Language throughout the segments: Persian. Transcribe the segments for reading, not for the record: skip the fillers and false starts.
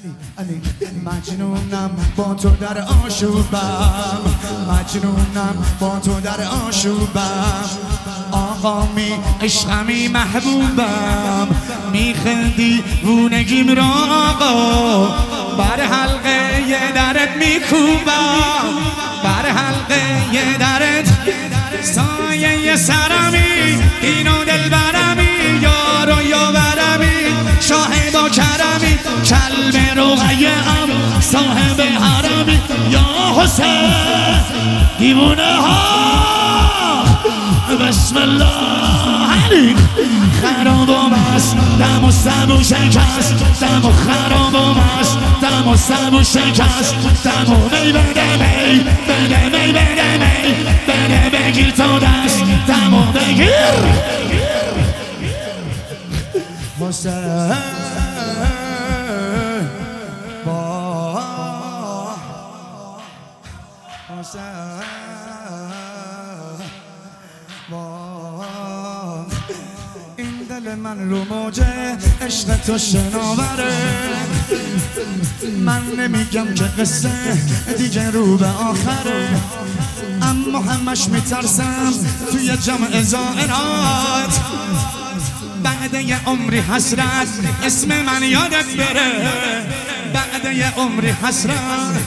علی مجنونم با تو در آشوبم، مجنونم با تو در آشوبم، آقامی عشقمی محبوبم، میخندی وونگیم را آقا، بر حلقه یه درت میکوبم، بر حلقه یه درت سایه سرمی، اینو دل برمی، یارو یاورمی، شاهد و کرمی، کلب رقیه ام صاحب حرمی، یا حسین دیوونه ها بسم الله علی خراب و مست دم و سبو شکست، دم و خراب و مست دم و سبو شکست، دم و می بده می بده می بده می بده بگیر تو دست دم و بگیر حسین با حسین این دل من رو موجه عشق تو شناوره، من نمیگم که قصه دیگه رو به آخره، اما همش میترسم توی جمع زائرات بعد یه عمری حسرت اسم من یادت بره، بعد یه عمری حسرت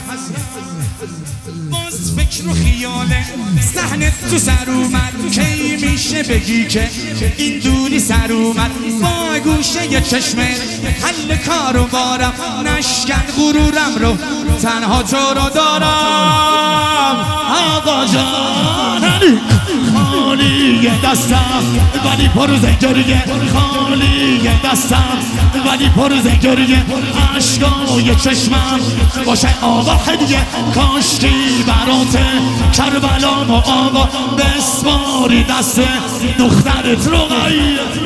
باز فکر و خیاله صحنه تو سر اومد، کی میشه بگی که این دوری سر اومد، با گوشه یه چشمه حل کارو بارم، نشکن غرورم رو تنها تو رو دارم آقا جان خالی دستم ولی پر زنگریه، خالی دستم ولی پر زنگریه، عشقای چشمم باشه آقا هدیه، کاشکی برات کربلا و آقا بسپاری دست دخترت رقیه.